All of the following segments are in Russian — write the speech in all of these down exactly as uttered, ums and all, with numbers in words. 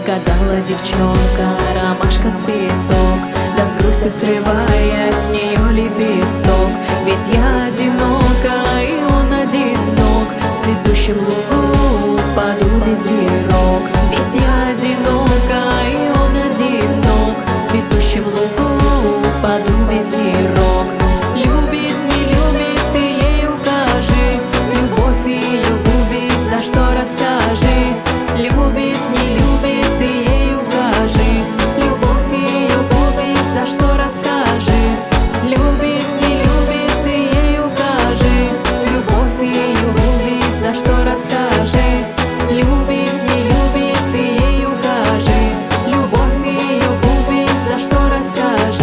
Гадала девчонка, ромашка цветок, да с грустью срывая с нее лепесток. Ведь я одинока, и он одинок, в цветущем лугу подул ветерок. Ведь я одинока, и он одинок, в цветущем лугу подул ветерок. Любит, не любит, ты ей укажи, любовь ее губит, за что расскажи. Любит, не любит, ты ей укажи, любовь ее губит, за что расскажи. Любит, не любит, ты ей укажи, любовь ее губит, за что расскажи. Любит, не любит, ты ей укажи, любовь ее губит, за что расскажи.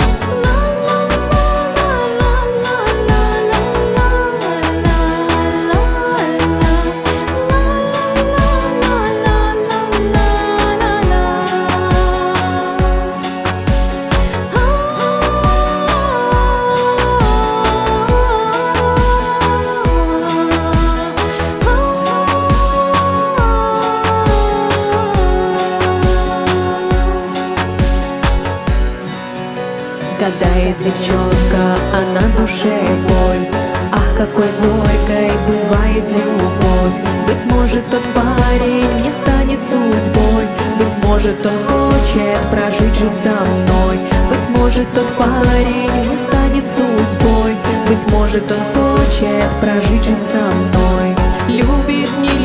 Гадает девчонка, а на душе боль. Ах, какой горькой бывает любовь. Быть может, тот парень мне станет судьбой, быть может, он хочет прожить жизнь со мной. Быть может, тот парень мне станет судьбой, быть может, он хочет прожить жизнь со мной. Любит, не